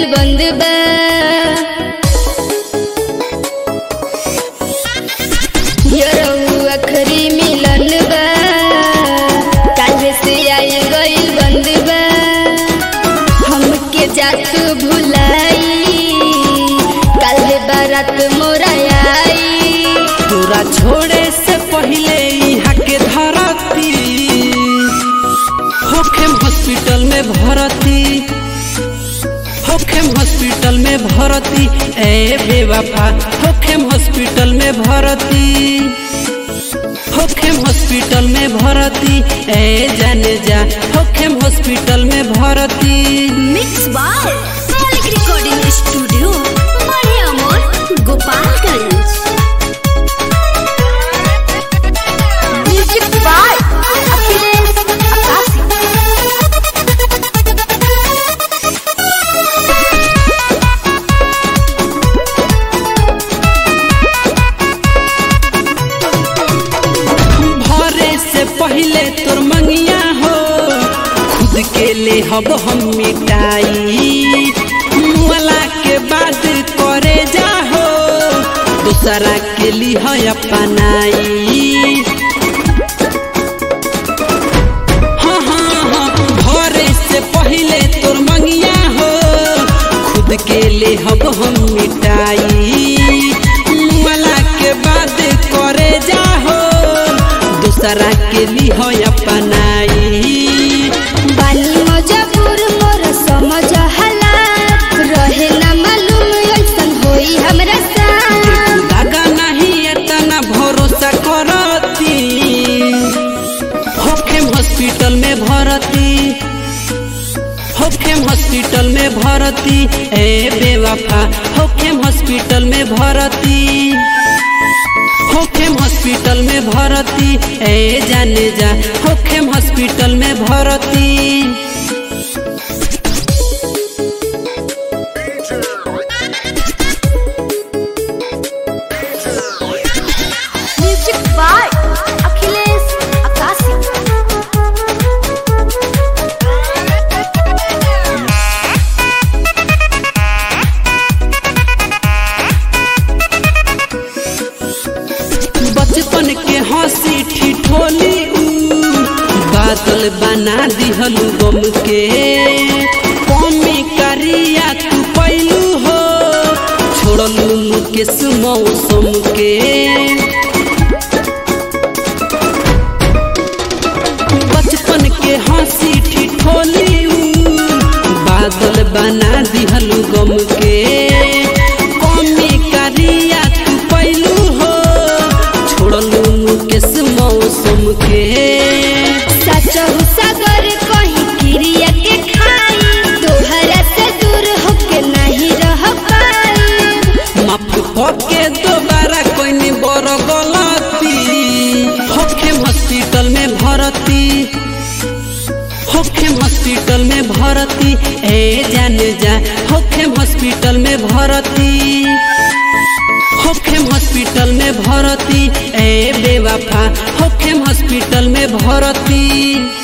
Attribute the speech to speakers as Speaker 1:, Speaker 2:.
Speaker 1: बंद बा यरऊ आखरी मिलन बा काहे से आई गइल बंद बा हमके जात भुलाई काहे बारात मोरा आई
Speaker 2: तोरा छोड़े से पहले यहाँ के धरती होखेम हॉस्पिटल में भर्ती होखेम हॉस्पिटल में भर्ती ए बेवफा होखेम हॉस्पिटल में भर्ती होखेम हॉस्पिटल में भर्ती ए जाने जा होखेम हॉस्पिटल में भर्ती।
Speaker 3: Mix by Malik recording studio बड़े अमोर गोपालगंज। Music by Akhilesh Akashi.
Speaker 2: भरे से पहले तोर मंगिया हो खुद के ले हब हम मिटाई मुआला के बाद करे जा हो दूसरा के लिए है अपनाई। हाँ हाँ हाँ भरे से पहले तोर मंगिया हो खुद के ले हब हम मिटाई मुआला के बाद करे जा हो दूसरा के लिए है अपनाई।
Speaker 1: बानी मजबूर मोर समझ हालात रहे ना मालूम ऐसन होई हमरा साथ
Speaker 2: दागा नहीं इतना भरोसा करती होखेम हॉस्पिटल में भर्ती होखेम हॉस्पिटल में भर्ती ए बेवफा होखेम हॉस्पिटल में भर्ती होखेम हॉस्पिटल में भर्ती ए जाने जा होखेम हॉस्पिटल में भर्ती।
Speaker 3: Music by Akhilesh Akashi.
Speaker 2: बचपन के हंसी ठिठोली बादल बना दिहलू गम के कमी करिया तू पैलू हो छोड़लू मुकेश मौसम के। बचपन के हंसी ठिठोली बादल बना दिहलू गम के कमी करिया तू पैलू हो छोड़लू मुकेश मौसम के।
Speaker 1: सचहु सागर कहीं क्रिया के खाई तोहरा से दूर होके नहीं रह पाई
Speaker 2: माफ होके दोबारा कोई नहीं बड़ गलती होखेम हॉस्पिटल में भर्ती होखेम हॉस्पिटल में भर्ती ए जाने जा होखेम हॉस्पिटल में भर्ती होखेम हॉस्पिटल में भर्ती ए बेवफा होखेम हॉस्पिटल में भर्ती।